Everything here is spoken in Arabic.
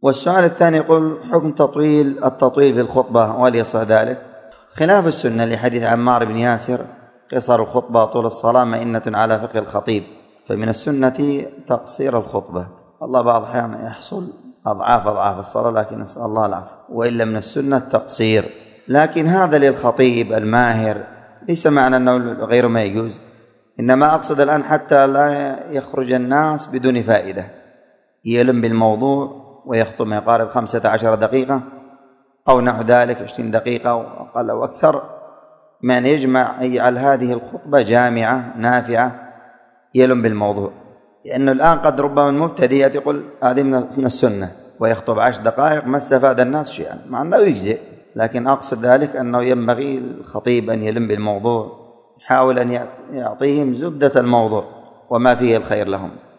والسؤال الثاني يقول: حكم التطويل في الخطبة، وهل يصح ذلك؟ خلاف السنة لحديث عمار بن ياسر: قصر الخطبة طول الصلاة مئنة على فقه الخطيب. فمن السنة تقصير الخطبة. والله بعض الأحيان يحصل أضعاف الصلاة، لكن نسأل الله العافية. وإلا من السنة التقصير، لكن هذا للخطيب الماهر، ليس معنى أنه غير ما يجوز. إنما أقصد الآن حتى لا يخرج الناس بدون فائدة، يلم بالموضوع ويخطب ما يقارب 15 دقيقة أو نحو ذلك، 20 دقيقة أو أقل أو أكثر، من يجعل هذه الخطبة جامعة نافعة يلم بالموضوع. لأنه الآن قد ربما المبتدئ يقول هذه من السنة ويخطب 10 دقائق ما استفاد الناس شيئا، مع أنه يجزئ، لكن أقصد ذلك أنه ينبغي الخطيب أن يلم بالموضوع، يحاول أن يعطيهم زبدة الموضوع وما فيه الخير لهم.